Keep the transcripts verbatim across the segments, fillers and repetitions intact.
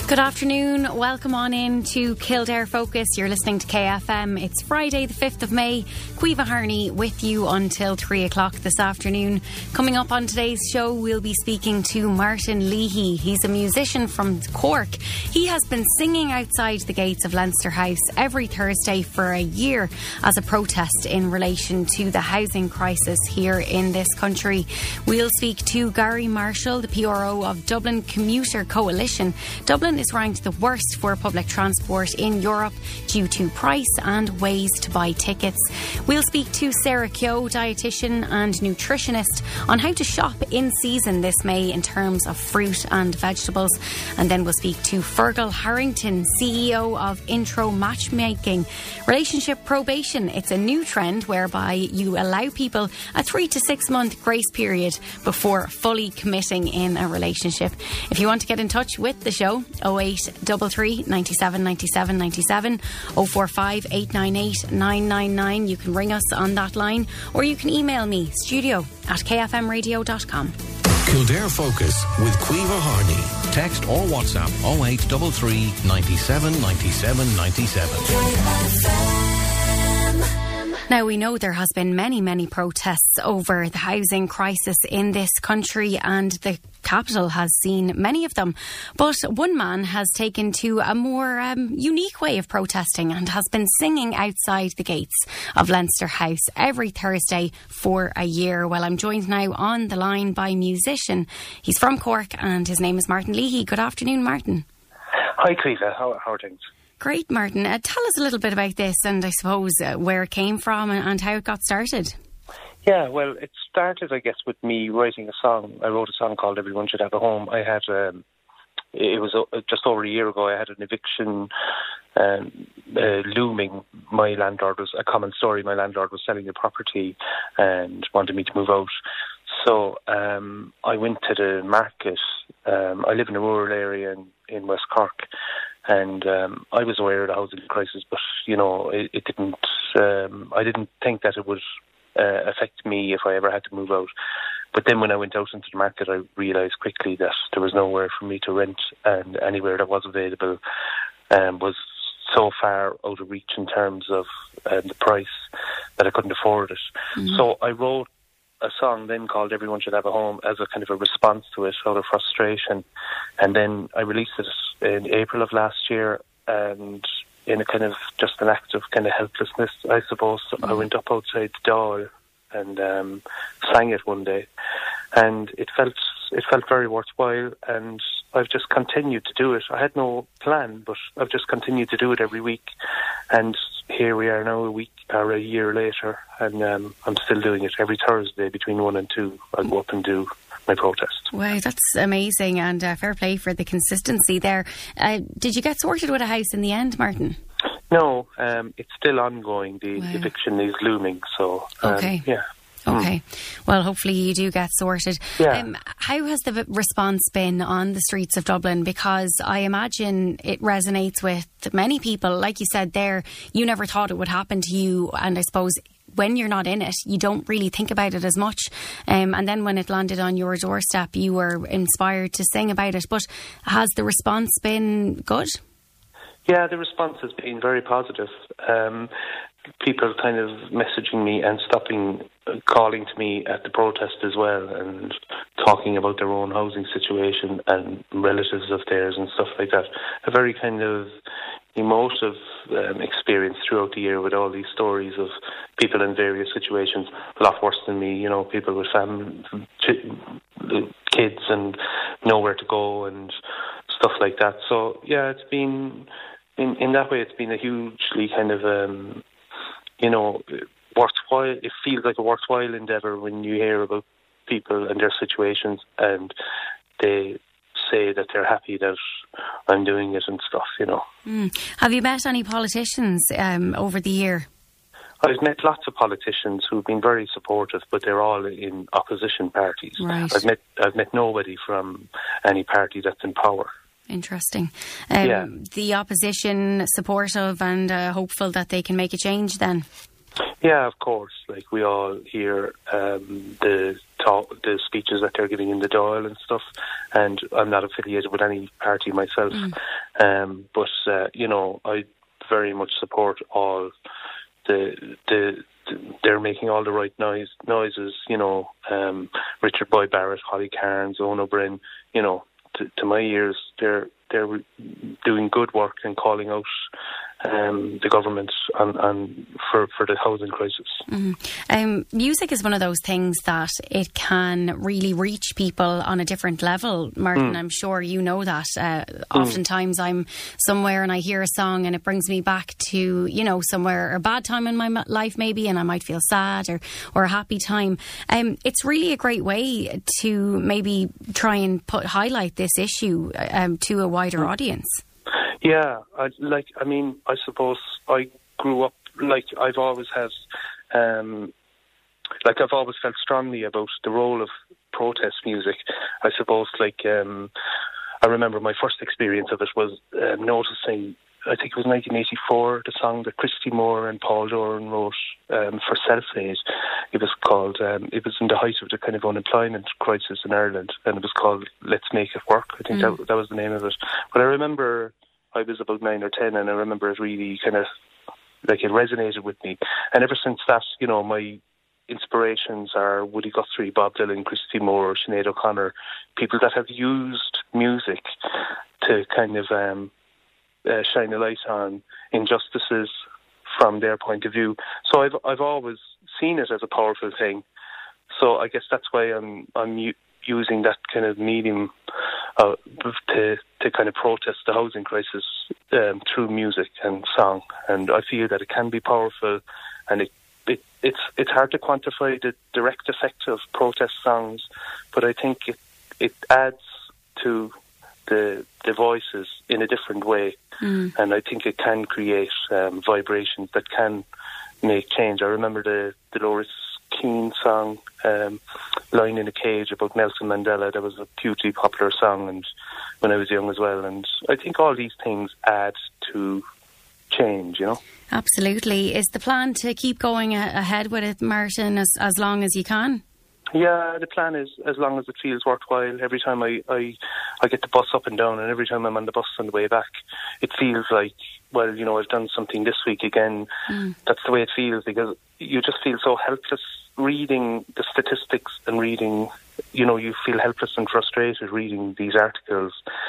Good afternoon. Welcome on in to Kildare Focus. You're listening to K F M. It's Friday the fifth of May. Caoimhe Harney with you until three o'clock this afternoon. Coming up on today's show, we'll be speaking to Martin Leahy. He's a musician from Cork. He has been singing outside the gates of Leinster House every Thursday for a year as a protest in relation to the housing crisis here in this country. We'll speak to Gary Marshall, the P R O of Dublin Commuter Coalition. Dublin is ranked the worst for public transport in Europe due to price and ways to buy tickets. We'll speak to Sarah Keogh, dietitian and nutritionist, on how to shop in season this May in terms of fruit and vegetables. And then we'll speak to Fergal Harrington, C E O of Intro Matchmaking. Relationship probation, it's a new trend whereby you allow people a three to six month grace period before fully committing in a relationship. If you want to get in touch with the show, oh eight three three, nine seven nine seven nine seven, oh four five, eight nine eight, nine nine nine. You can ring us on that line, or you can email me, studio at k f m radio dot com. Kildare Focus with Caoimhe Harney. Text or WhatsApp oh eight three three, nine seven nine seven nine seven. Now, we know there has been many, many protests over the housing crisis in this country, and the capital has seen many of them. But one man has taken to a more um, unique way of protesting and has been singing outside the gates of Leinster House every Thursday for a year. Well, I'm joined now on the line by musician. He's from Cork and his name is Martin Leahy. Good afternoon, Martin. Hi, Caoimhe. How, how are things? Great, Martin. Uh, tell us a little bit about this and I suppose uh, where it came from and, and how it got started. Yeah, well, it started, I guess, with me writing a song. I wrote a song called Everyone Should Have a Home. I had, um, it was uh, just over a year ago, I had an eviction um, uh, looming. My landlord was, a common story, my landlord was selling the property and wanted me to move out. So um, I went to the market. Um, I live in a rural area in, in West Cork. And um, I was aware of the housing crisis, but, you know, it, it didn't, um, I didn't think that it would uh, affect me if I ever had to move out. But then when I went out into the market, I realised quickly that there was nowhere for me to rent, and anywhere that was available um, was so far out of reach in terms of uh, the price that I couldn't afford it. Mm-hmm. So I wrote a song then called Everyone Should Have a Home as a kind of a response to it out of frustration. And then I released it in April of last year, and in a kind of just an act of kind of helplessness, I suppose, mm-hmm. I went up outside the door and um, sang it one day, and it felt it felt very worthwhile, and I've just continued to do it. I had no plan, but I've just continued to do it every week, and here we are now a week or a year later, and um, I'm still doing it every Thursday between one and two. I'll go up and do my protest. Wow, that's amazing, and uh, fair play for the consistency there. Uh, did you get sorted with a house in the end, Martin? No, um, it's still ongoing. The wow. eviction is looming, so um, okay. yeah. Okay. Well, hopefully you do get sorted. Yeah. Um, how has the response been on the streets of Dublin? Because I imagine it resonates with many people. Like you said there, you never thought it would happen to you, and I suppose when you're not in it, you don't really think about it as much. Um, and then when it landed on your doorstep, you were inspired to sing about it. But has the response been good? Yeah, the response has been very positive. Um, people kind of messaging me and stopping, uh, calling to me at the protest as well, and talking about their own housing situation and relatives of theirs and stuff like that. A very kind of emotive um, experience throughout the year with all these stories of people in various situations, a lot worse than me, you know, people with family, kids and nowhere to go and stuff like that. So, yeah, it's been, in, in that way, it's been a hugely kind of, um, you know, worthwhile, it feels like a worthwhile endeavour when you hear about people and their situations and they say that they're happy that I'm doing it and stuff, you know. Mm. Have you met any politicians um, over the year? I've met lots of politicians who've been very supportive, but they're all in opposition parties. Right. I've met I've met nobody from any party that's in power. Interesting. Um, yeah. The opposition supportive and uh, hopeful that they can make a change then? Yeah, of course. Like we all hear um, the talk, the speeches that they're giving in the Dáil and stuff. And I'm not affiliated with any party myself, mm. um, but uh, you know, I very much support all the the. They're making all the right noise noises, you know. Um, Richard Boyd Barrett, Holly Cairns, Owen O'Brien, you know. To, to my ears, they're they're doing good work and calling out um, the government on, on for for the housing crisis. Mm-hmm. Um, music is one of those things that it can really reach people on a different level, Martin. Mm. I'm sure you know that. Uh, mm. Oftentimes, I'm somewhere and I hear a song and it brings me back to, you know, somewhere, a bad time in my life maybe, and I might feel sad or or a happy time. Um, it's really a great way to maybe try and put highlight this issue um, to a wider mm. audience. Yeah, I, like, I mean, I suppose I grew up, like, I've always had, um, like, I've always felt strongly about the role of protest music. I suppose, like, um, I remember my first experience of it was uh, noticing, I think it was nineteen eighty-four, the song that Christy Moore and Paul Doran wrote um, for Self-Aid. It was called, um, it was in the height of the kind of unemployment crisis in Ireland, and it was called Let's Make It Work. I think mm. that, that was the name of it. But I remember I was about nine or ten, and I remember it really kind of, like, it resonated with me. And ever since that, you know, my inspirations are Woody Guthrie, Bob Dylan, Christy Moore, Sinead O'Connor, people that have used music to kind of um, uh, shine a light on injustices from their point of view. So I've I've always seen it as a powerful thing. So I guess that's why I'm I'm u- using that kind of medium uh, to to kind of protest the housing crisis um, through music and song. And I feel that it can be powerful, and it, it it's it's hard to quantify the direct effect of protest songs, but I think it it adds to the the voices in a different way, mm. and I think it can create um, vibrations that can make change. I remember the Dolores Keane song, um, Lying in a Cage, about Nelson Mandela. That was a hugely popular song, and when I was young as well. And I think all these things add to change, you know. Absolutely. Is the plan to keep going a- ahead with it, Martin, as, as long as you can? Yeah, the plan is as long as it feels worthwhile. Every time I, I, I get the bus up and down, and every time I'm on the bus on the way back, it feels like, well, you know, I've done something this week again. Mm. That's the way it feels, because you just feel so helpless reading the statistics and reading, you know, you feel helpless and frustrated reading these articles.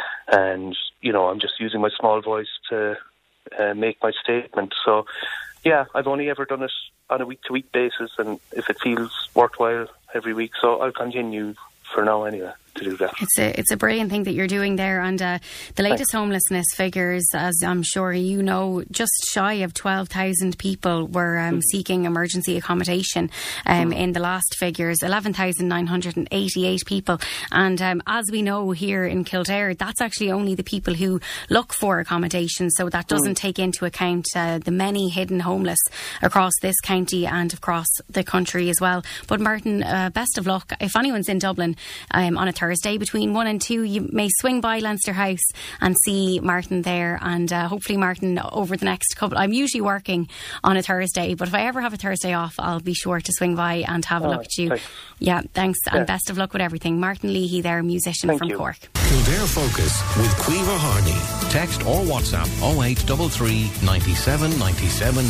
And, you know, I'm just using my small voice to uh, make my statement. So, yeah, I've only ever done it on a week-to-week basis, and if it feels worthwhile every week, so I'll continue for now anyway to do that. It's a it's a brilliant thing that you're doing there, and uh, the latest Thanks. homelessness figures, as I'm sure you know, just shy of twelve thousand people were um, mm. seeking emergency accommodation um, mm. in the last figures, eleven thousand nine hundred eighty-eight people, and um, as we know here in Kildare, that's actually only the people who look for accommodation, so that doesn't mm. take into account uh, the many hidden homeless across this county and across the country as well. But Martin, uh, best of luck. If anyone's in Dublin um, on a Thursday between one and two, you may swing by Leinster House and see Martin there, and uh, hopefully Martin over the next couple, I'm usually working on a Thursday, but if I ever have a Thursday off, I'll be sure to swing by and have a oh, look at you. Thanks. Yeah, thanks, yeah. and best of luck with everything. Martin Leahy there, musician Thank from you. Cork. Kildare Focus with Caoimhe Harney. Text or WhatsApp oh eight three three, ninety-seven, ninety-seven,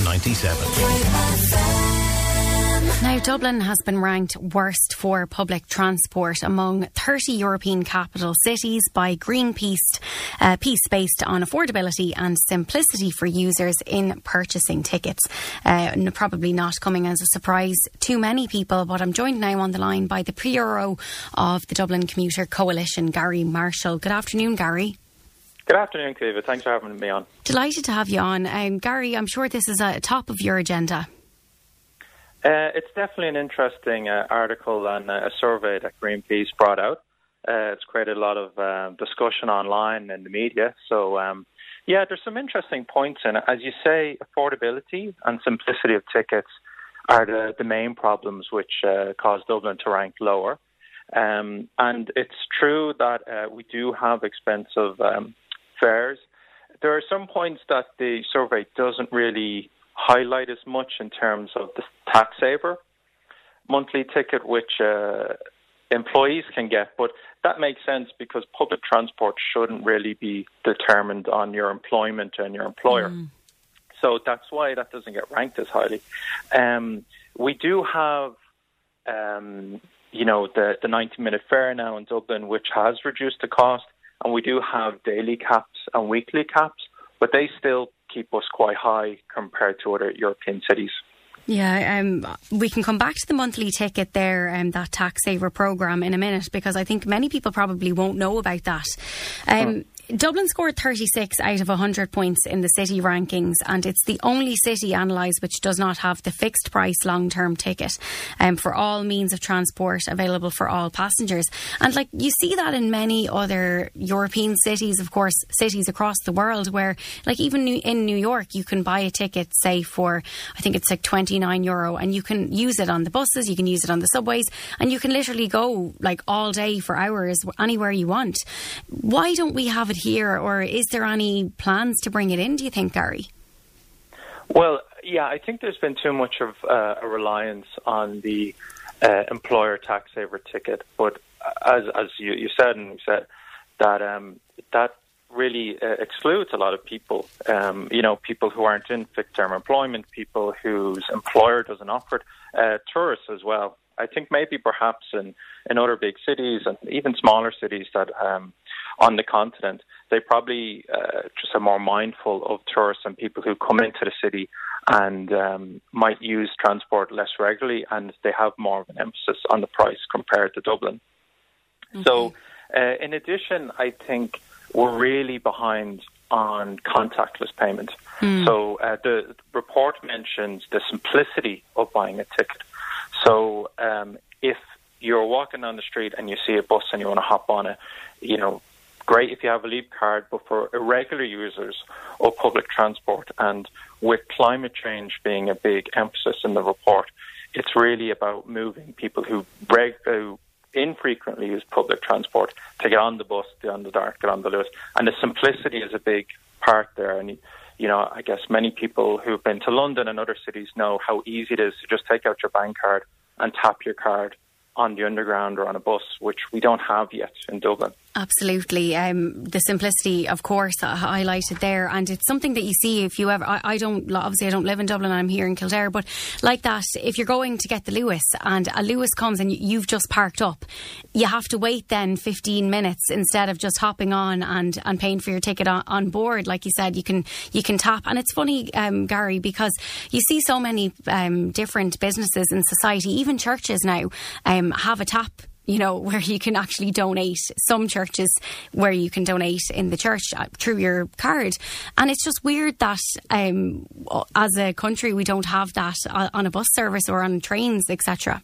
ninety-seven. Now, Dublin has been ranked worst for public transport among thirty European capital cities by Greenpeace, uh, piece based on affordability and simplicity for users in purchasing tickets. Uh, probably not coming as a surprise to many people, but I'm joined now on the line by the Bureau of the Dublin Commuter Coalition, Gary Marshall. Good afternoon, Gary. Good afternoon, Caoimhe. Thanks for having me on. Delighted to have you on. Um, Gary, I'm sure this is at the top of your agenda. Uh, it's definitely an interesting uh, article and uh, a survey that Greenpeace brought out. Uh, it's created a lot of uh, discussion online and the media. So, um, yeah, there's some interesting points in it. As you say, affordability and simplicity of tickets are the, the main problems which uh, cause Dublin to rank lower. Um, and it's true that uh, we do have expensive um, fares. There are some points that the survey doesn't really highlight as much in terms of the tax saver monthly ticket, which uh, employees can get. But that makes sense because public transport shouldn't really be determined on your employment and your employer. Mm. So that's why that doesn't get ranked as highly. Um, we do have, um, you know, the, the ninety-minute fare now in Dublin, which has reduced the cost, and we do have daily caps and weekly caps, but they still keep us quite high compared to other European cities. Yeah, um, we can come back to the monthly ticket there, um, that tax saver programme in a minute, because I think many people probably won't know about that. Um, mm. Dublin scored thirty-six out of one hundred points in the city rankings, and it's the only city analysed which does not have the fixed price long-term ticket um, for all means of transport available for all passengers. And like you see that in many other European cities, of course, cities across the world, where like even in New York you can buy a ticket, say for, I think it's like twenty-nine euro, and you can use it on the buses, you can use it on the subways, and you can literally go like all day for hours anywhere you want. Why don't we have it here, or is there any plans to bring it in, do you think, Gary? Well, yeah, I think there's been too much of uh, a reliance on the uh, employer tax saver ticket, but as as you, you said and you said that um, that really uh, excludes a lot of people, um, you know, people who aren't in fixed term employment, people whose employer doesn't offer it, uh, tourists as well. I think maybe perhaps in, in other big cities and even smaller cities that um, on the continent, they probably uh, just are more mindful of tourists and people who come into the city and um, might use transport less regularly, and they have more of an emphasis on the price compared to Dublin. Okay. So uh, in addition, I think we're really behind on contactless payment. Mm. So uh, the report mentions the simplicity of buying a ticket. So um, if you're walking down the street and you see a bus and you want to hop on it, you know, great if you have a Leap card, but for irregular users of public transport, and with climate change being a big emphasis in the report, it's really about moving people who, reg- who infrequently use public transport to get on the bus, get on the Dart, get on the Luas. And the simplicity is a big part there. And, you know, I guess many people who've been to London and other cities know how easy it is to just take out your bank card and tap your card on the underground or on a bus, which we don't have yet in Dublin. Absolutely. Um, the simplicity, of course, highlighted there. And it's something that you see if you ever... I, I don't... Obviously, I don't live in Dublin. I'm here in Kildare. But like that, if you're going to get the Luas and a Luas comes and you've just parked up, you have to wait then fifteen minutes instead of just hopping on and, and paying for your ticket on, on board. Like you said, you can you can tap. And it's funny, um, Gary, because you see so many um, different businesses in society, even churches now, um, have a tap, you know, where you can actually donate. Some churches where you can donate in the church through your card. And it's just weird that um, as a country we don't have that on a bus service or on trains, et cetera.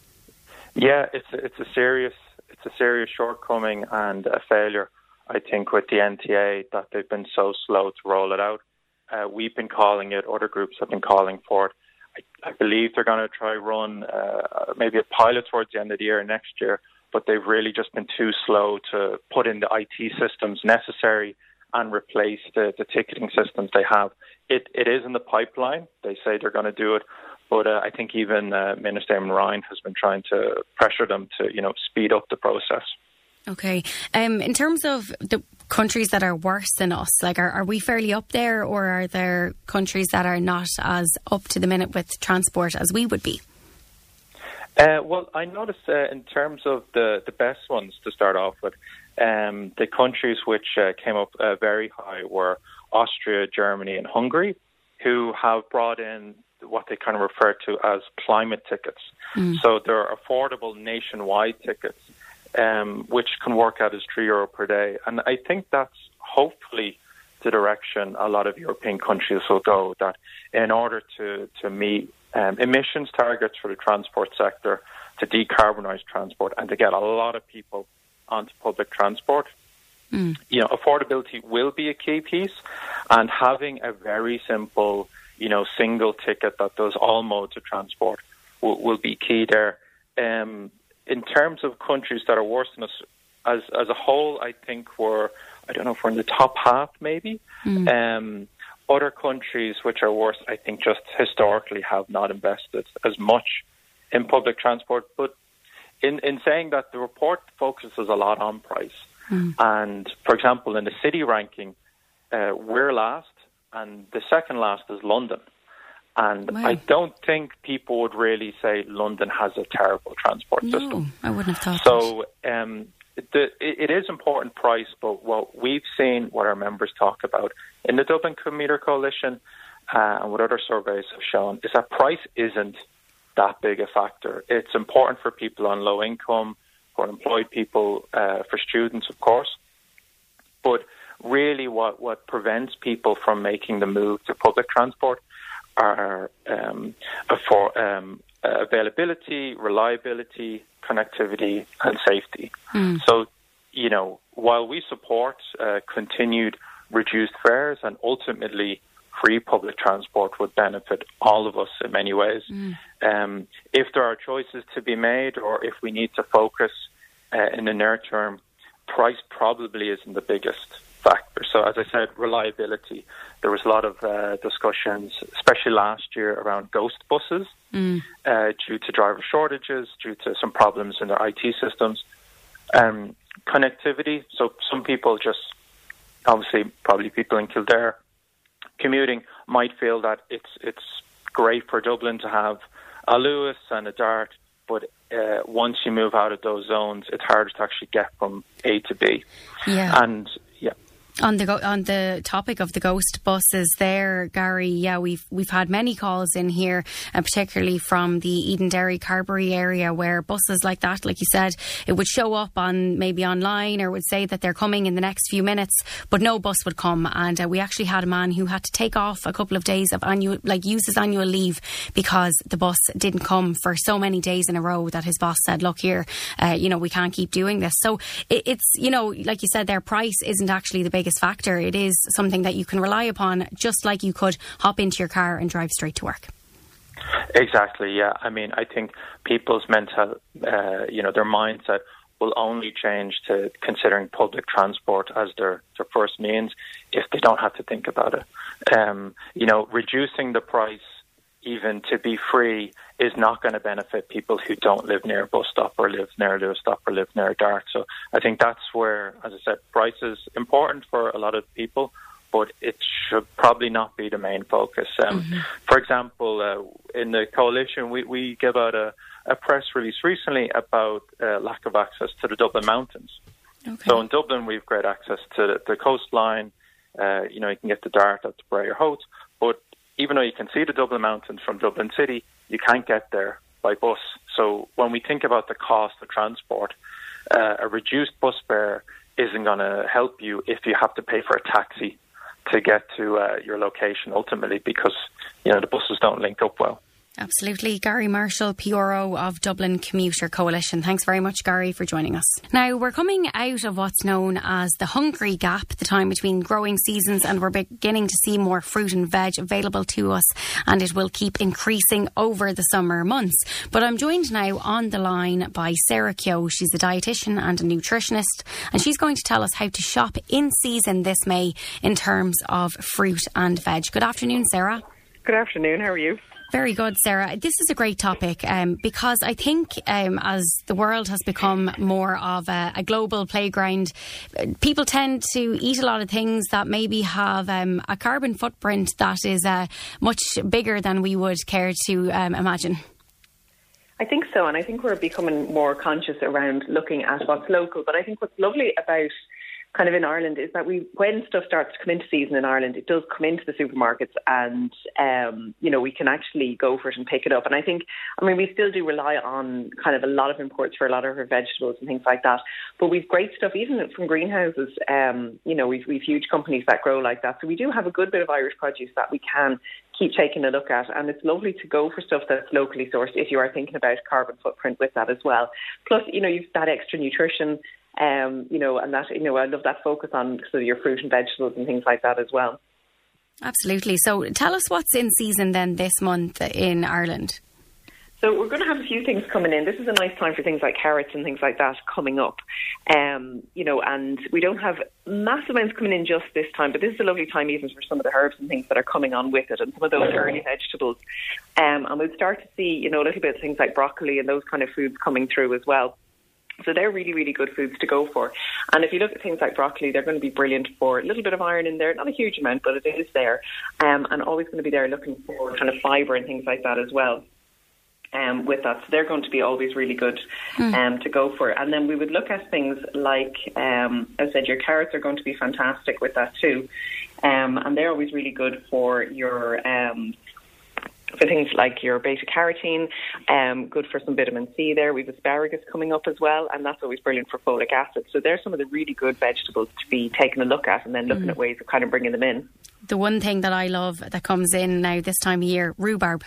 Yeah, it's a, it's a serious it's a serious shortcoming and a failure, I think, with the N T A, that they've been so slow to roll it out. Uh, we've been calling it, other groups have been calling for it. I believe they're going to try run uh, maybe a pilot towards the end of the year next year, but they've really just been too slow to put in the I T systems necessary and replace the, the ticketing systems they have. It It is in the pipeline. They say they're going to do it, but uh, I think even uh, Minister Eamon Ryan has been trying to pressure them to, you know, speed up the process. Okay. Um, in terms of the countries that are worse than us, like are, are we fairly up there, or are there countries that are not as up to the minute with transport as we would be? Uh, well, I noticed uh, in terms of the, the best ones to start off with, um, the countries which uh, came up uh, very high were Austria, Germany and Hungary, who have brought in what they kind of refer to as climate tickets. Mm. So they're affordable nationwide tickets, Um, which can work out as three euro per day. And I think that's hopefully the direction a lot of European countries will go, that in order to, to meet um, emissions targets for the transport sector, to decarbonise transport and to get a lot of people onto public transport, mm. you know, affordability will be a key piece, and having a very simple, you know, single ticket that does all modes of transport will, will be key there. Um, In terms of countries that are worse than us, as as a whole, I think we're, I don't know if we're in the top half, maybe. Mm. Um, other countries which are worse, I think, just historically have not invested as much in public transport. But in, in saying that, the report focuses a lot on price. Mm. And, for example, in the city ranking, uh, we're last, and the second last is London. And wow. I don't think people would really say London has a terrible transport no, system. I wouldn't have thought so, that. So um, the, it, it is important price, but what we've seen, what our members talk about in the Dublin Commuter Coalition uh, and what other surveys have shown, is that price isn't that big a factor. It's important for people on low income, for unemployed people, uh, for students, of course. But really what, what prevents people from making the move to public transport are um, for um, availability, reliability, connectivity, and safety. Mm. So, you know, while we support uh, continued reduced fares and ultimately free public transport would benefit all of us in many ways, Mm. um, if there are choices to be made or if we need to focus uh, in the near term, price probably isn't the biggest factor. So, as I said, reliability. There was a lot of uh, discussions, especially last year, around ghost buses mm. uh, due to driver shortages, due to some problems in their I T systems. Um, connectivity. So some people just, obviously, probably people in Kildare commuting might feel that it's it's great for Dublin to have a Lewis and a Dart, but uh, once you move out of those zones, it's harder to actually get from A to B. Yeah. And yeah. On the go- on the topic of the ghost buses there, Gary, yeah, we've we've had many calls in here, and particularly from the Edenderry, Carbery area, where buses like that, like you said, it would show up on maybe online or would say that they're coming in the next few minutes, but no bus would come. And uh, we actually had a man who had to take off a couple of days of annual, like use his annual leave because the bus didn't come for so many days in a row that his boss said, look here, uh, you know, we can't keep doing this. So it, it's, you know, like you said, their price isn't actually the biggest factor. It is something that you can rely upon, just like you could hop into your car and drive straight to work. Exactly, yeah. I mean, I think people's mental, uh, you know, their mindset will only change to considering public transport as their, their first means if they don't have to think about it. Um, you know, reducing the price even to be free is not going to benefit people who don't live near a bus stop or live near a Lewis stop or live near a Dart. So I think that's where, as I said, price is important for a lot of people, but it should probably not be the main focus. Um, mm-hmm. For example, uh, in the coalition, we, we give out a, a press release recently about uh, lack of access to the Dublin Mountains. Okay. So in Dublin, we have great access to the, the coastline. Uh, you know, you can get the Dart up to Bray or Howth, but even though you can see the Dublin Mountains from Dublin City, you can't get there by bus. So when we think about the cost of transport, uh, a reduced bus fare isn't going to help you if you have to pay for a taxi to get to uh, your location ultimately, because, you know, the buses don't link up well. Absolutely. Gary Marshall, P R O of Dublin Commuter Coalition. Thanks very much, Gary, for joining us. Now, we're coming out of what's known as the hungry gap, the time between growing seasons, and we're beginning to see more fruit and veg available to us, and it will keep increasing over the summer months. But I'm joined now on the line by Sarah Keogh. She's a dietitian and a nutritionist, and she's going to tell us how to shop in season this May in terms of fruit and veg. Good afternoon, Sarah. Good afternoon. How are you? Very good, Sarah. This is a great topic um, because I think um, as the world has become more of a, a global playground, people tend to eat a lot of things that maybe have um, a carbon footprint that is uh, much bigger than we would care to um, imagine. I think so, and I think we're becoming more conscious around looking at what's local. But I think what's lovely about kind of in Ireland is that we, when stuff starts to come into season in Ireland, it does come into the supermarkets, and um, you know, we can actually go for it and pick it up. And I think, I mean, we still do rely on kind of a lot of imports for a lot of our vegetables and things like that. But we've great stuff, even from greenhouses. Um, you know, we've we've huge companies that grow like that, so we do have a good bit of Irish produce that we can keep taking a look at. And it's lovely to go for stuff that's locally sourced if you are thinking about carbon footprint with that as well. Plus, you know, you've that extra nutrition. Um, you know, and that, you know, I love that focus on sort of your fruit and vegetables and things like that as well. Absolutely. So tell us what's in season then this month in Ireland. So we're going to have a few things coming in. This is a nice time for things like carrots and things like that coming up. Um, you know, and we don't have massive amounts coming in just this time, but this is a lovely time even for some of the herbs and things that are coming on with it and some of those early vegetables. Um, and we'll start to see, you know, a little bit of things like broccoli and those kind of foods coming through as well. So they're really, really good foods to go for. And if you look at things like broccoli, they're going to be brilliant for a little bit of iron in there, not a huge amount, but it is there. Um, and always going to be there looking for kind of fibre and things like that as well. Um, with that, so they're going to be always really good um, mm. to go for. And then we would look at things like, um, as I said, your carrots are going to be fantastic with that too, um, and they're always really good for your um, for things like your beta carotene. Um, good for some vitamin C. There, we've asparagus coming up as well, and that's always brilliant for folic acid. So there's some of the really good vegetables to be taking a look at, and then looking mm. at ways of kind of bringing them in. The one thing that I love that comes in now this time of year, rhubarb.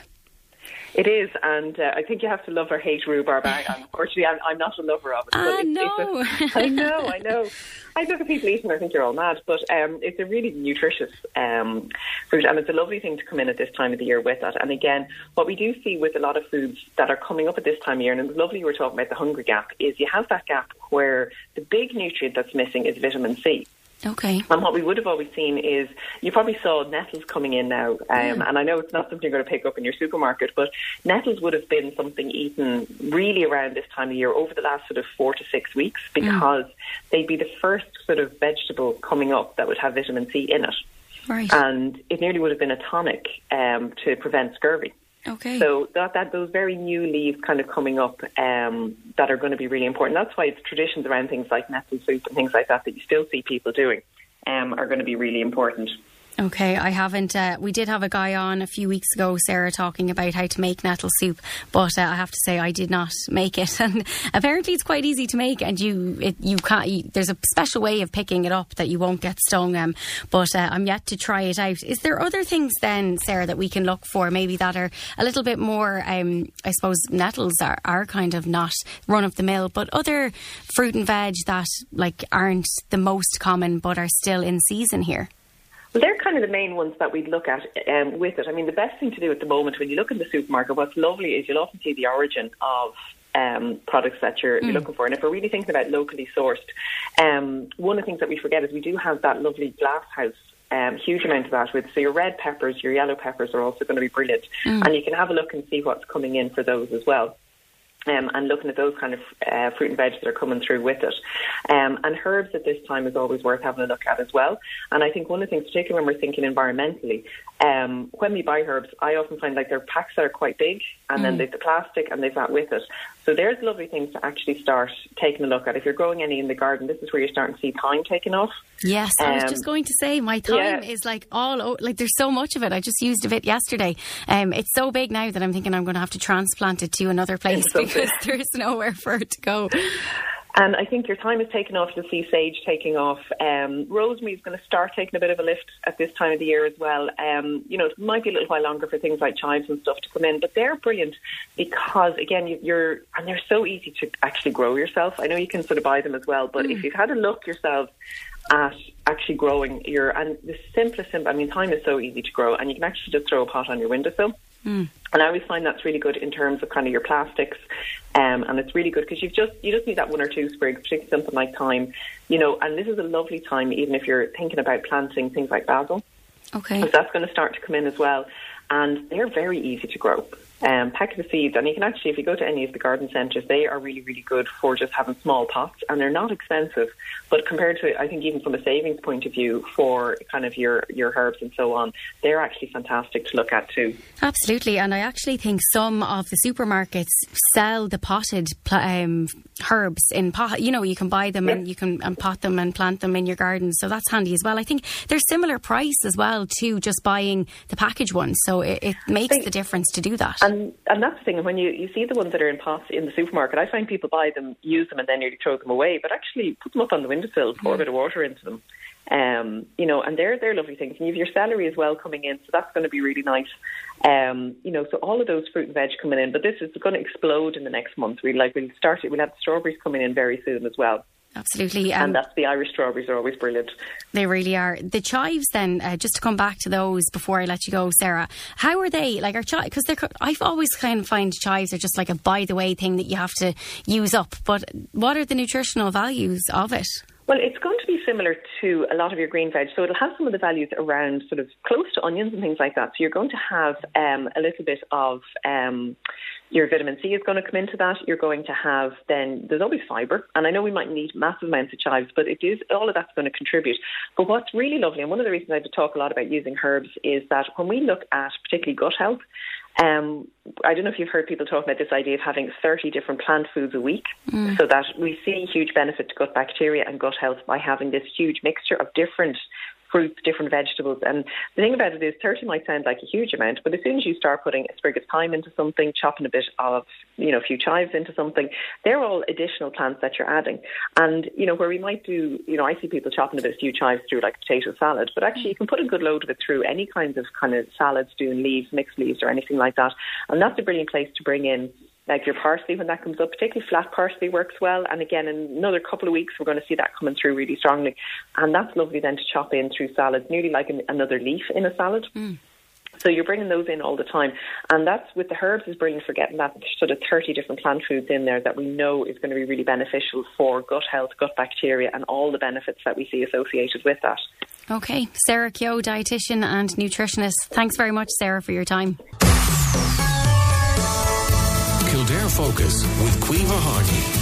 It is, and uh, I think you have to love or hate rhubarb. I, unfortunately, I'm, I'm not a lover of it. Ah, but it's, no. It's a, I know, I know. I look at people eating, I think you're all mad, but um, it's a really nutritious um, fruit, and it's a lovely thing to come in at this time of the year with that. And again, what we do see with a lot of foods that are coming up at this time of year, and it's lovely you were talking about the hunger gap, is you have that gap where the big nutrient that's missing is vitamin C. Okay. And what we would have always seen is, you probably saw nettles coming in now, um, mm. and I know it's not something you're going to pick up in your supermarket, but nettles would have been something eaten really around this time of year over the last sort of four to six weeks because mm. they'd be the first sort of vegetable coming up that would have vitamin C in it. Right. And it nearly would have been a tonic um, to prevent scurvy. Okay. So that, that those very new leaves kind of coming up um, that are going to be really important. That's why it's traditions around things like nettle soup and things like that that you still see people doing um, are going to be really important. Okay, I haven't. Uh, we did have a guy on a few weeks ago, Sarah, talking about how to make nettle soup, but uh, I have to say I did not make it. And apparently, it's quite easy to make, and you it, you can't. You, there's a special way of picking it up that you won't get stung. Um, but uh, I'm yet to try it out. Is there other things then, Sarah, that we can look for, maybe that are a little bit more? Um, I suppose nettles are, are kind of not run of the mill, but other fruit and veg that like aren't the most common, but are still in season here. Well, they're kind of the main ones that we'd look at um, with it. I mean, the best thing to do at the moment when you look in the supermarket, what's lovely is you'll often see the origin of um, products that you're, mm. you're looking for. And if we're really thinking about locally sourced, um, one of the things that we forget is we do have that lovely glass house. Um, huge amount of that with so your red peppers, your yellow peppers are also going to be brilliant. Mm. And you can have a look and see what's coming in for those as well. Um, and looking at those kind of uh, fruit and veg that are coming through with it. Um, and herbs at this time is always worth having a look at as well. And I think one of the things, particularly when we're thinking environmentally, um, when we buy herbs, I often find like they're packs that are quite big, and mm. then they've the plastic and they've that with it. So there's lovely things to actually start taking a look at. If you're growing any in the garden, this is where you're starting to see thyme taking off. Yes, I was um, just going to say, my thyme yeah. is like all, oh, like there's so much of it. I just used a bit yesterday. Um, it's so big now that I'm thinking I'm going to have to transplant it to another place because there's nowhere for it to go. And I think your thyme is taking off. You'll see sage taking off. Um, rosemary is going to start taking a bit of a lift at this time of the year as well. Um, you know, it might be a little while longer for things like chives and stuff to come in, but they're brilliant because, again, you, you're and they're so easy to actually grow yourself. I know you can sort of buy them as well, but mm. if you've had a look yourself at actually growing your, and the simplest, simple, I mean, thyme is so easy to grow, and you can actually just throw a pot on your windowsill. Mm. And I always find that's really good in terms of kind of your plastics, um, and it's really good because you've just you just need that one or two sprigs, particularly something like thyme, you know. And this is a lovely time, even if you're thinking about planting things like basil. Okay, because that's going to start to come in as well, and they're very easy to grow. Um, packet of seeds, and you can actually, if you go to any of the garden centres, they are really, really good for just having small pots, and they're not expensive. But compared to, I think, even from a savings point of view, for kind of your, your herbs and so on, they're actually fantastic to look at too. Absolutely, and I actually think some of the supermarkets sell the potted um, herbs in pot. You know, you can buy them yeah. and you can and pot them and plant them in your garden, so that's handy as well. I think they're similar price as well to just buying the packaged ones, so it, it makes think, the difference to do that. And and that's the thing, when you, you see the ones that are in pots in the supermarket, I find people buy them, use them, and then you throw them away. But actually, put them up on the windowsill, pour mm. a bit of water into them. Um, you know, and they're, they're lovely things. And you have your celery as well coming in, so that's going to be really nice. Um, you know, so all of those fruit and veg coming in. But this is going to explode in the next month. We like we'll start it. We'll have the strawberries coming in very soon as well. Absolutely. Um, and that's the Irish strawberries are always brilliant. They really are. The chives then, uh, just to come back to those before I let you go, Sarah, how are they? Like, are chives, because they're, I've always kind of find chives are just like a by-the-way thing that you have to use up. But what are the nutritional values of it? Well, it's going to be similar to a lot of your green veg. So it'll have some of the values around sort of close to onions and things like that. So you're going to have um, a little bit of um, your vitamin C is going to come into that. You're going to have then, there's always fibre. And I know we might need massive amounts of chives, but it is all of that's going to contribute. But what's really lovely, and one of the reasons I talk a lot about using herbs, is that when we look at particularly gut health, Um, I don't know if you've heard people talk about this idea of having thirty different plant foods a week, mm. so that we see huge benefit to gut bacteria and gut health by having this huge mixture of different fruits, different vegetables. And the thing about it is thirty might sound like a huge amount, but as soon as you start putting a sprig of thyme into something, chopping a bit of, you know, a few chives into something, they're all additional plants that you're adding. And, you know, where we might do, you know, I see people chopping a bit of few chives through like potato salad, but actually you can put a good load of it through any kinds of kind of salads, doing leaves, mixed leaves or anything like that. And that's a brilliant place to bring in like your parsley when that comes up. Particularly flat parsley works well. And again, in another couple of weeks, we're going to see that coming through really strongly. And that's lovely then to chop in through salads, nearly like an, another leaf in a salad. Mm. So you're bringing those in all the time. And that's, with the herbs, is brilliant for getting that sort of thirty different plant foods in there that we know is going to be really beneficial for gut health, gut bacteria, and all the benefits that we see associated with that. Okay. Sarah Keogh, dietitian and nutritionist. Thanks very much, Sarah, for your time. Kildare Focus with Caoimhe Harney.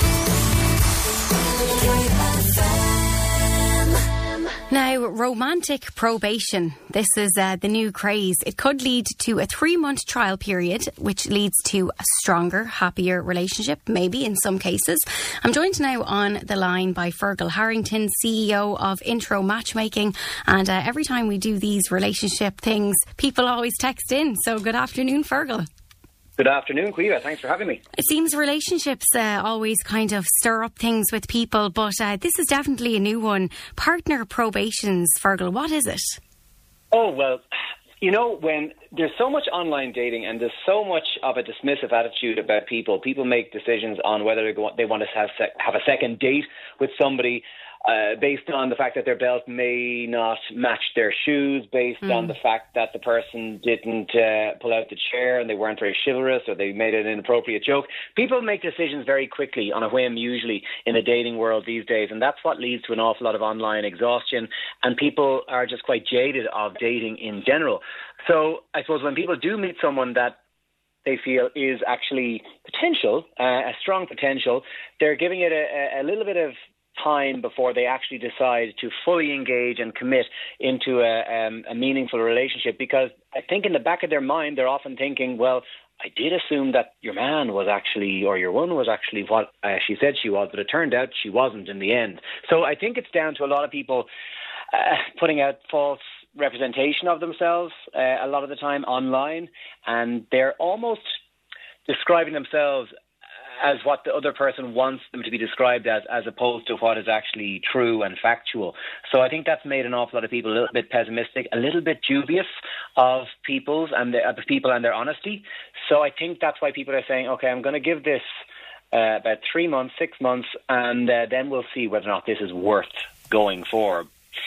Now, romantic probation. This is uh, the new craze. It could lead to a three-month trial period, which leads to a stronger, happier relationship, maybe in some cases. I'm joined now on the line by Fergal Harrington, C E O of Intro Matchmaking. And uh, every time we do these relationship things, people always text in. So good afternoon, Fergal. Good afternoon, Caoimhe. Thanks for having me. It seems relationships uh, always kind of stir up things with people, but uh, this is definitely a new one. Partner probations, Fergal, what is it? Oh, well, you know, when there's so much online dating and there's so much of a dismissive attitude about people, people make decisions on whether they want to have, sec- have a second date with somebody Uh, based on the fact that their belt may not match their shoes, based mm. on the fact that the person didn't uh, pull out the chair and they weren't very chivalrous, or they made an inappropriate joke. People make decisions very quickly on a whim, usually, in the dating world these days, and that's what leads to an awful lot of online exhaustion, and people are just quite jaded of dating in general. So I suppose when people do meet someone that they feel is actually potential, uh, a strong potential, they're giving it a, a little bit of time before they actually decide to fully engage and commit into a, um, a meaningful relationship, because I think in the back of their mind they're often thinking, well, I did assume that your man was actually, or your woman was actually what uh, she said she was, but it turned out she wasn't in the end. So I think it's down to a lot of people uh, putting out false representation of themselves uh, a lot of the time online, and they're almost describing themselves as what the other person wants them to be described as, as opposed to what is actually true and factual. So I think that's made an awful lot of people a little bit pessimistic, a little bit dubious of people's and the, of the people and their honesty. So I think that's why people are saying, okay, I'm going to give this uh, about three months, six months, and uh, then we'll see whether or not this is worth going for.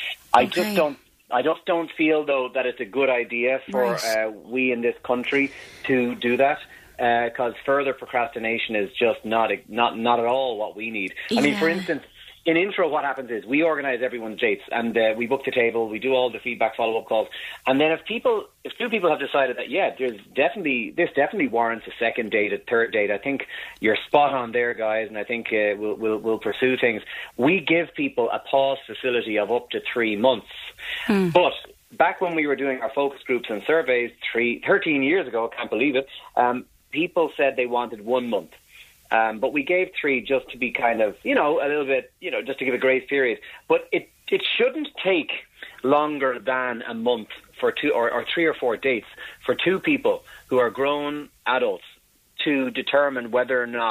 I okay. just don't. I just don't feel, though, that it's a good idea for right. uh, we in this country to do that. Because uh, further procrastination is just not not not at all what we need. Yeah. I mean, for instance, in Intro, what happens is we organise everyone's dates, and uh, we book the table, we do all the feedback follow-up calls, and then if people, if two people have decided that yeah, there's definitely this definitely warrants a second date, a third date, I think you're spot on there, guys, and I think uh, we'll, we'll we'll pursue things. We give people a pause facility of up to three months, hmm. but back when we were doing our focus groups and surveys, three, thirteen years ago, I can't believe it. Um, People said they wanted one month, um, but we gave three just to be kind of, you know, a little bit, you know, just to give a grace period. But it, it shouldn't take longer than a month for two or, or three or four dates for two people who are grown adults to determine whether or not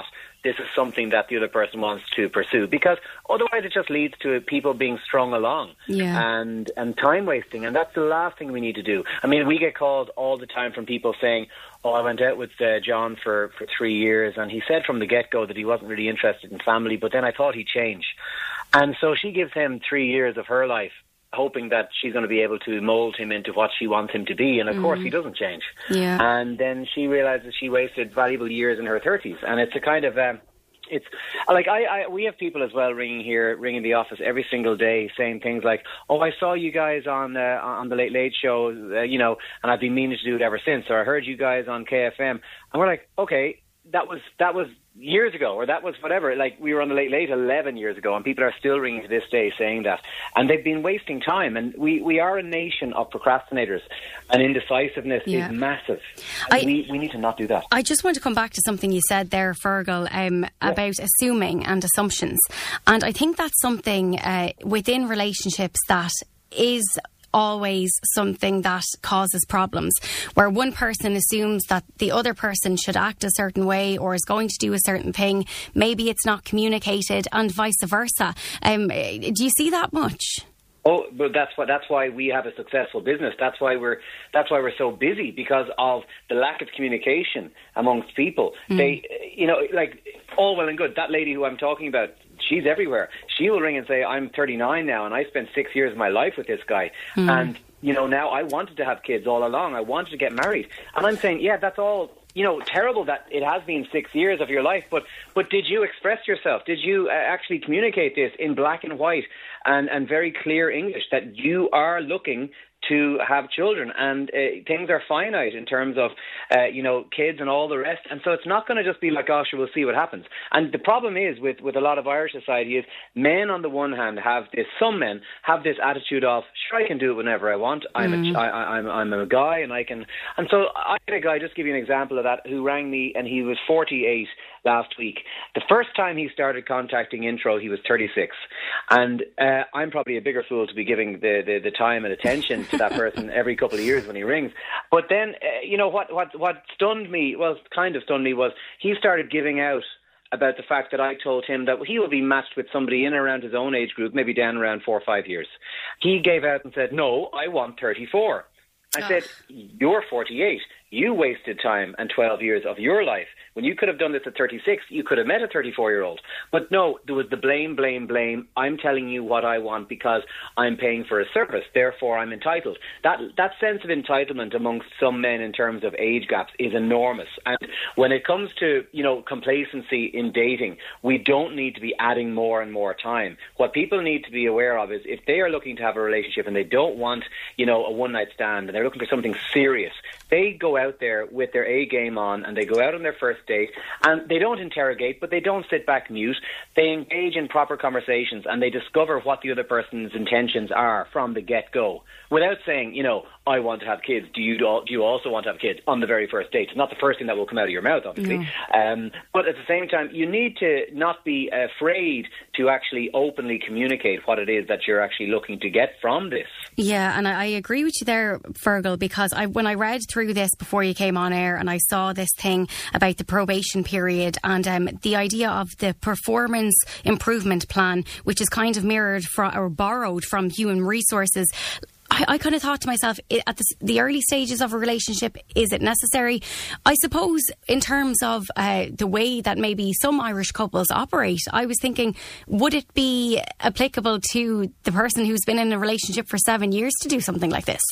this is something that the other person wants to pursue, because otherwise it just leads to people being strung along yeah. and, and time wasting, and that's the last thing we need to do. I mean, we get called all the time from people saying, oh, I went out with uh, John for, for three years and he said from the get-go that he wasn't really interested in family, but then I thought he'd change. And so she gives him three years of her life, hoping that she's going to be able to mould him into what she wants him to be, and of mm. course he doesn't change. Yeah. And then she realises she wasted valuable years in her thirties, and it's a kind of um, it's like I, I we have people as well ringing here, ringing the office every single day, saying things like, "Oh, I saw you guys on uh, on the Late Late Show, uh, you know, and I've been meaning to do it ever since." Or I heard you guys on K F M, and we're like, "Okay, that was that was." years ago, or that was whatever, like we were on the Late Late eleven years ago, and people are still ringing to this day saying that, and they've been wasting time. And we, we are a nation of procrastinators, and indecisiveness yeah. is massive. I, we, we need to not do that. I just want to come back to something you said there, Fergal, um, yeah. about assuming and assumptions, and I think that's something uh, within relationships that is always something that causes problems, where one person assumes that the other person should act a certain way or is going to do a certain thing. Maybe it's not communicated, and vice versa. Um, do you see that much? Oh, but that's why that's why we have a successful business. That's why we're that's why we're so busy, because of the lack of communication amongst people. Mm. They, you know, like all well and good. That lady who I'm talking about, she's everywhere. She will ring and say, I'm thirty-nine now and I spent six years of my life with this guy. Mm. And, you know, now I wanted to have kids all along. I wanted to get married. And I'm saying, yeah, that's all, you know, terrible that it has been six years of your life. But but did you express yourself? Did you uh, actually communicate this in black and white and, and very clear English, that you are looking to have children, and uh, things are finite in terms of, uh, you know, kids and all the rest. And so it's not going to just be like, oh, sure, we'll see what happens. And the problem is with, with a lot of Irish society is men on the one hand have this, some men have this attitude of, sure, I can do it whenever I want. I'm, mm. a, I, I'm, I'm a guy and I can. And so I had a guy, just give you an example of that, who rang me, and he was forty-eight last week. The first time he started contacting Intro, he was thirty-six. And uh, I'm probably a bigger fool to be giving the, the, the time and attention to that person every couple of years when he rings. But then, uh, you know, what, what, what stunned me, well, kind of stunned me, was he started giving out about the fact that I told him that he will be matched with somebody in and around his own age group, maybe down around four or five years. He gave out and said, no, I want thirty-four. I oh. said, you're forty-eight. You wasted time and twelve years of your life. When you could have done this at thirty-six, you could have met a thirty-four-year-old. But no, there was the blame, blame, blame. I'm telling you what I want because I'm paying for a service, therefore I'm entitled. That that sense of entitlement amongst some men in terms of age gaps is enormous. And when it comes to, you know, complacency in dating, we don't need to be adding more and more time. What people need to be aware of is if they are looking to have a relationship and they don't want, you know, a one-night stand and they're looking for something serious, they go out there with their A game on and they go out on their first date and they don't interrogate, but they don't sit back mute. They engage in proper conversations and they discover what the other person's intentions are from the get-go without saying, you know, I want to have kids. Do you do you also want to have kids on the very first date? It's not the first thing that will come out of your mouth, obviously. No. Um, but at the same time, you need to not be afraid to actually openly communicate what it is that you're actually looking to get from this. Yeah, and I, I agree with you there, Fergal, because I, when I read through this before you came on air and I saw this thing about the probation period and um, the idea of the performance improvement plan, which is kind of mirrored from, or borrowed from human resources, I, I kind of thought to myself, at the, the early stages of a relationship, is it necessary? I suppose in terms of uh, the way that maybe some Irish couples operate, I was thinking, would it be applicable to the person who's been in a relationship for seven years to do something like this?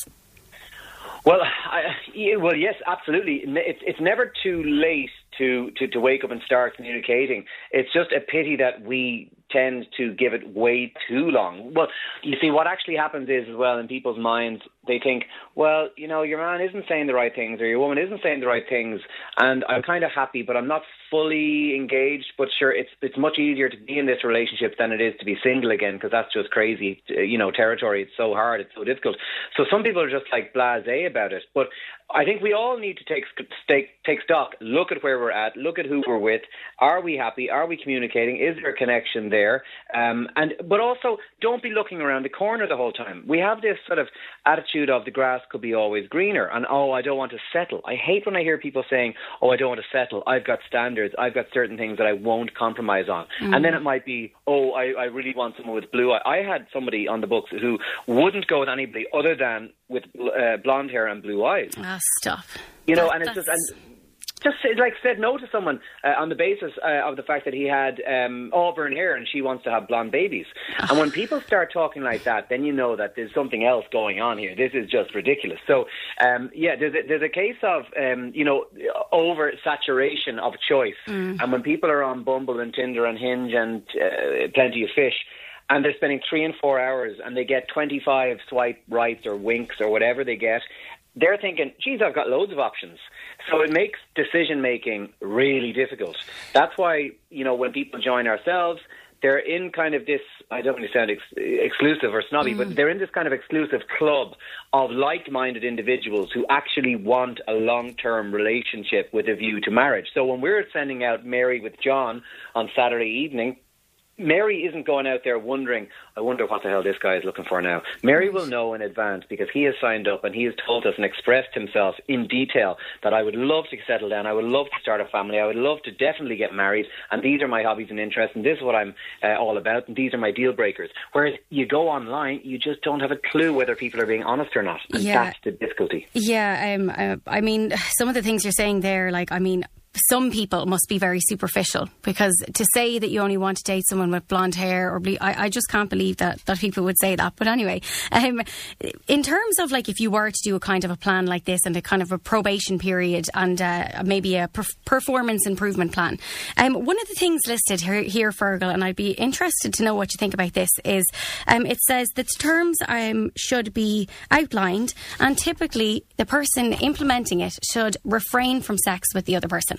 Well, I, well, yes, absolutely. It's it's never too late to, to, to wake up and start communicating. It's just a pity that we tend to give it way too long. Well, you see, what actually happens is, as well, in people's minds, they think, well, you know, your man isn't saying the right things or your woman isn't saying the right things and I'm kind of happy, but I'm not fully engaged. But sure, it's it's much easier to be in this relationship than it is to be single again, because that's just crazy, you know, territory. It's so hard, it's so difficult. So some people are just like blasé about it. But I think we all need to take, take take stock, look at where we're at, look at who we're with. Are we happy? Are we communicating? Is there a connection there? there. Um, and but also, don't be looking around the corner the whole time. We have this sort of attitude of the grass could be always greener, and oh, I don't want to settle. I hate when I hear people saying, oh, I don't want to settle. I've got standards. I've got certain things that I won't compromise on. Mm. And then it might be, oh, I, I really want someone with blue eyes. I had somebody on the books who wouldn't go with anybody other than with uh, blonde hair and blue eyes. Ah, stop. You know, that, and it's that's... just... And, Just like said no to someone uh, on the basis uh, of the fact that he had um, auburn hair and she wants to have blonde babies. And when people start talking like that, then you know that there's something else going on here. This is just ridiculous. So, um, yeah, there's a, there's a case of, um, you know, over-saturation of choice. Mm. And when people are on Bumble and Tinder and Hinge and uh, Plenty of Fish, and they're spending three and four hours and they get twenty-five swipe rights or winks or whatever they get, they're thinking, geez, I've got loads of options. So it makes decision-making really difficult. That's why, you know, when people join ourselves, they're in kind of this, I don't want to sound ex- exclusive or snobby, mm. but they're in this kind of exclusive club of like-minded individuals who actually want a long-term relationship with a view to marriage. So when we're sending out Mary with John on Saturday evening, Mary isn't going out there wondering, I wonder what the hell this guy is looking for now. Mary will know in advance because he has signed up and he has told us and expressed himself in detail that I would love to settle down, I would love to start a family, I would love to definitely get married, and these are my hobbies and interests, and this is what I'm uh, all about, and these are my deal breakers. Whereas you go online, you just don't have a clue whether people are being honest or not, and yeah. that's the difficulty. Yeah, um, uh, I mean, some of the things you're saying there, like, I mean, some people must be very superficial, because to say that you only want to date someone with blonde hair or blue, I, I just can't believe that, that people would say that. But anyway, um, in terms of like if you were to do a kind of a plan like this and a kind of a probation period and uh, maybe a per- performance improvement plan, um, one of the things listed here, here, Fergal, and I'd be interested to know what you think about this, is um, it says that terms um, should be outlined and typically the person implementing it should refrain from sex with the other person.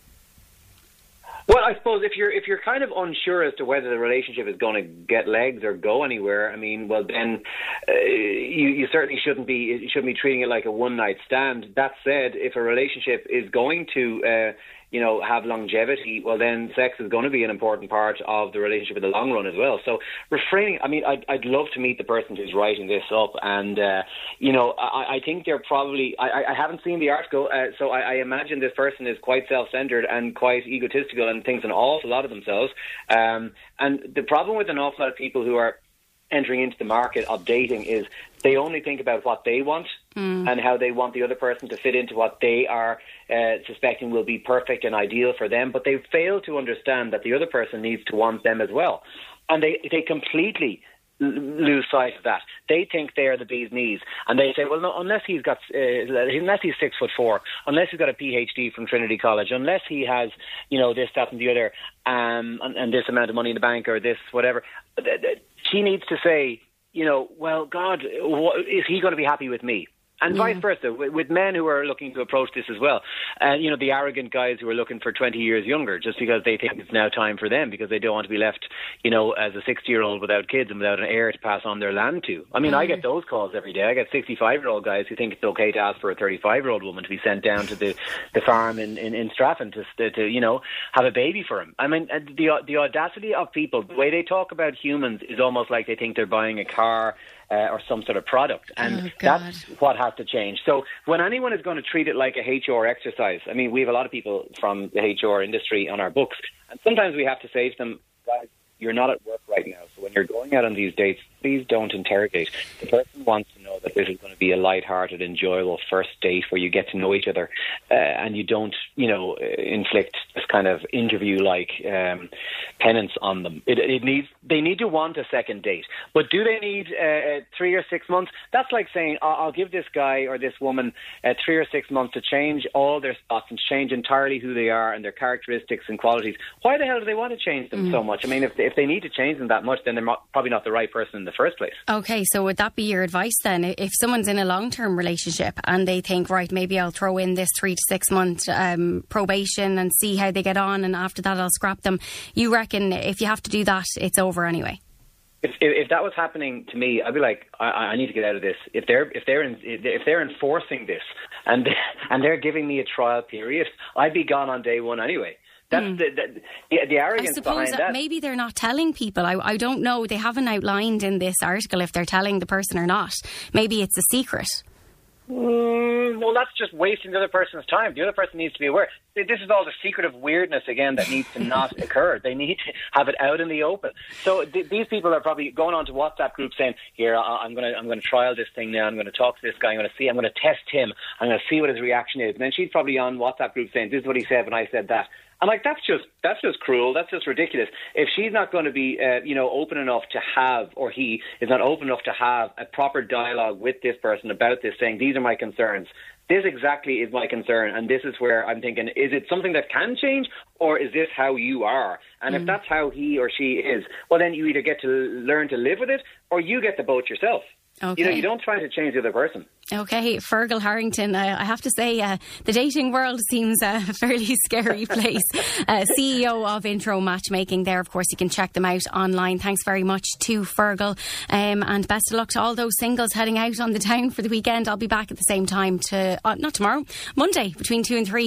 Well, I suppose if you're if you're kind of unsure as to whether the relationship is going to get legs or go anywhere, I mean, well then uh, you, you certainly shouldn't be you shouldn't be treating it like a one night stand. That said, if a relationship is going to uh, you know have longevity, well then sex is going to be an important part of the relationship in the long run as well. So refraining, I mean, I'd, I'd love to meet the person who's writing this up, and uh, you know, I, I think they're probably. I, I haven't seen the article, uh, so I, I imagine this person is quite self-centered and quite egotistical and thinks an awful lot of themselves. Um, and the problem with an awful lot of people who are entering into the market of dating is they only think about what they want mm. and how they want the other person to fit into what they are uh, suspecting will be perfect and ideal for them, but they fail to understand that the other person needs to want them as well. And they, they completely l- lose sight of that. They think they're the bee's knees, and they say, well, no, unless he's got, uh, unless he's six foot four, unless he's got a P H D from Trinity College, unless he has, you know, this, that, and the other, um, and, and this amount of money in the bank or this, whatever, she needs to say, you know, well, God, what, is he going to be happy with me? And yeah. vice versa, with, with men who are looking to approach this as well. And, uh, you know, the arrogant guys who are looking for twenty years younger just because they think it's now time for them, because they don't want to be left, you know, as a sixty-year-old without kids and without an heir to pass on their land to. I mean, mm. I get those calls every day. I get sixty-five-year-old guys who think it's okay to ask for a thirty-five-year-old woman to be sent down to the, the farm in, in, in Stratham to, to, you know, have a baby for him. I mean, the, the audacity of people, the way they talk about humans is almost like they think they're buying a car Uh, or some sort of product, and oh, that's what has to change. So when anyone is going to treat it like a H R exercise, I mean, we have a lot of people from the H R industry on our books, and sometimes we have to say to them, guys, you're not at work right now, so when you're going out on these dates, please don't interrogate. The person wants to know that this is going to be a light-hearted, enjoyable first date where you get to know each other, uh, and you don't, you know, inflict this kind of interview-like um, penance on them. It, it needs, they need to want a second date, but do they need uh, three or six months? That's like saying, I'll, I'll give this guy or this woman uh, three or six months to change all their spots and change entirely who they are and their characteristics and qualities. Why the hell do they want to change them mm. so much? I mean, if they, if they need to change them that much, then they're mo- probably not the right person in the first place. Okay, so would that be your advice then? If someone's in a long-term relationship and they think, right, maybe I'll throw in this three to six month um, probation and see how they get on, and after that I'll scrap them, you reckon if you have to do that, it's over anyway? If, if if that was happening to me, I'd be like, I, I need to get out of this. If they're if they're in, if they're enforcing this and and they're giving me a trial period, I'd be gone on day one anyway. That's mm. the, the, the, the arrogance I suppose behind that, that. Maybe they're not telling people. I, I don't know. They haven't outlined in this article if they're telling the person or not. Maybe it's a secret. Mm, well, that's just wasting the other person's time. The other person needs to be aware. This is all the secretive weirdness, again, that needs to not occur. They need to have it out in the open. So th- these people are probably going on to WhatsApp groups saying, here, I- I'm going to I'm going to trial this thing now. I'm going to talk to this guy. I'm going to see. I'm going to test him. I'm going to see what his reaction is. And then she's probably on WhatsApp group saying, this is what he said when I said that. I'm like, that's just that's just cruel. That's just ridiculous. If she's not going to be, uh, you know, open enough to have, or he is not open enough to have a proper dialogue with this person about this, saying these are my concerns. This exactly is my concern, and this is where I'm thinking: is it something that can change, or is this how you are? And mm. if that's how he or she is, well, then you either get to learn to live with it, or you get the boat yourself. Okay. You know, you don't try to change the other person. Okay, Fergal Harrington, uh, I have to say uh, the dating world seems a fairly scary place. uh, C E O of Intro Matchmaking there. Of course, you can check them out online. Thanks very much to Fergal. Um, and best of luck to all those singles heading out on the town for the weekend. I'll be back at the same time to, uh, not tomorrow, Monday between two and three.